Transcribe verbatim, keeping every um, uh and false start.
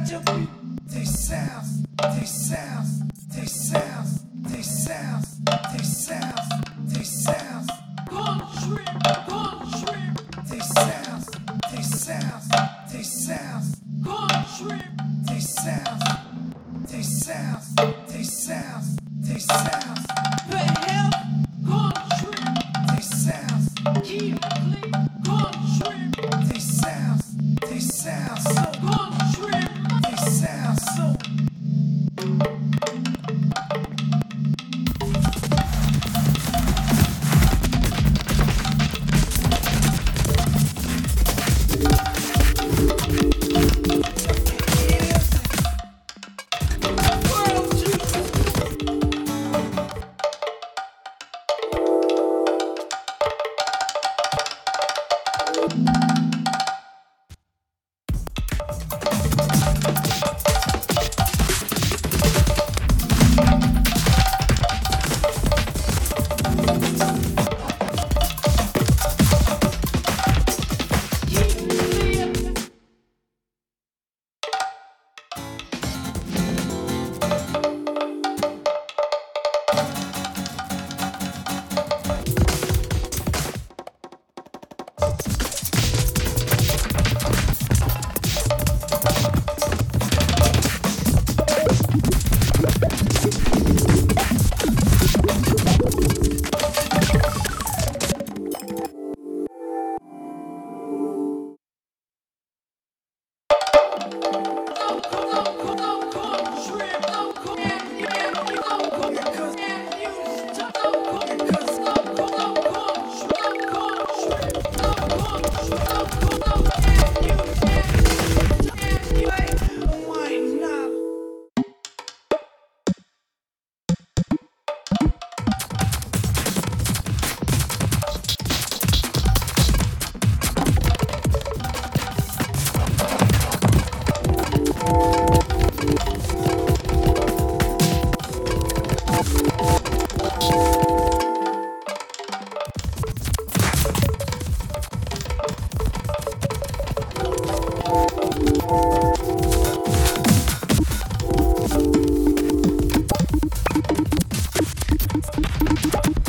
They sounds, they sounds, they sounds, they sounds, they sounds, they sounds. Country, country. They sounds, they sounds, they sounds. Country. They sounds, they sounds, they sounds, they sounds. The hell, country. They sounds, keep clean, country. They sounds, they sounds, so country. They sounds, so. You